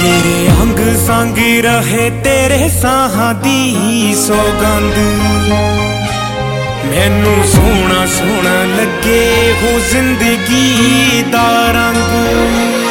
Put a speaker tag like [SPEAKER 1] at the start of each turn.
[SPEAKER 1] मेरे अंग संग रहे तेरे साहां दी सौगंध, मैनू सोना सोना लगे हो जिंदगी दा रंग।